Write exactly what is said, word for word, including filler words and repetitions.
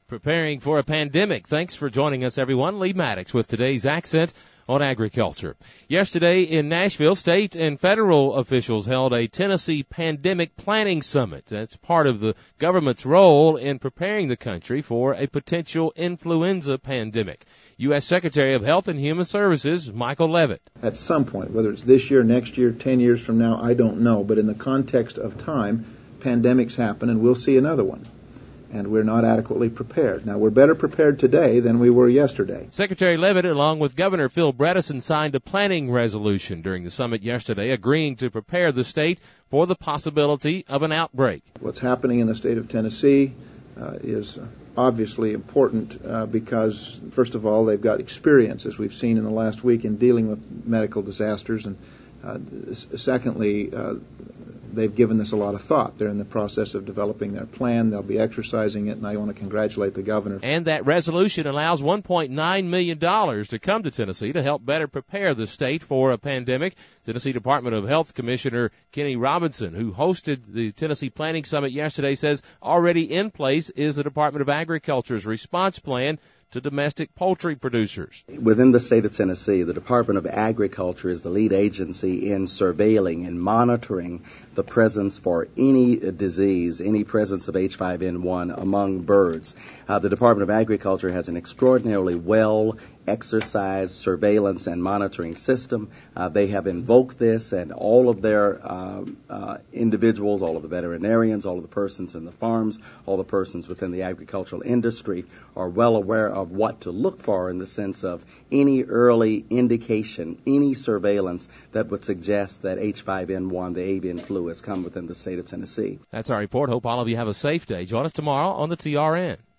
preparing for a pandemic. Thanks for joining us, everyone. Lee Maddox with today's Accent on Agriculture. Yesterday in Nashville, state and federal officials held a Tennessee Pandemic Planning Summit. That's part of the government's role in preparing the country for a potential influenza pandemic. U S Secretary of Health and Human Services, Michael Levitt. At some point, whether it's this year, next year, ten years from now, I don't know. But in the context of time, pandemics happen and we'll see another one. And we're not adequately prepared. Now, we're better prepared today than we were yesterday. Secretary Levitt, along with Governor Phil Bredesen, signed a planning resolution during the summit yesterday, agreeing to prepare the state for the possibility of an outbreak. What's happening in the state of Tennessee uh, is obviously important uh, because, first of all, they've got experience, as we've seen in the last week, in dealing with medical disasters. And uh, secondly, uh, they've given this a lot of thought. They're in the process of developing their plan. They'll be exercising it, and I want to congratulate the governor. And that resolution allows one point nine million dollars to come to Tennessee to help better prepare the state for a pandemic. Tennessee Department of Health Commissioner Kenny Robinson, who hosted the Tennessee Planning Summit yesterday, says already in place is the Department of Agriculture's response plan to domestic poultry producers. Within the state of Tennessee, the Department of Agriculture is the lead agency in surveilling and monitoring the presence for any disease, any presence of H five N one among birds. Uh, the Department of Agriculture has an extraordinarily well exercised surveillance and monitoring system. Uh, they have invoked this, and all of their uh, uh, individuals, all of the veterinarians, all of the persons in the farms, all the persons within the agricultural industry are well aware of what to look for in the sense of any early indication, any surveillance that would suggest that H five N one, the avian flu, has come within the state of Tennessee. That's our report. Hope all of you have a safe day. Join us tomorrow on the T R N.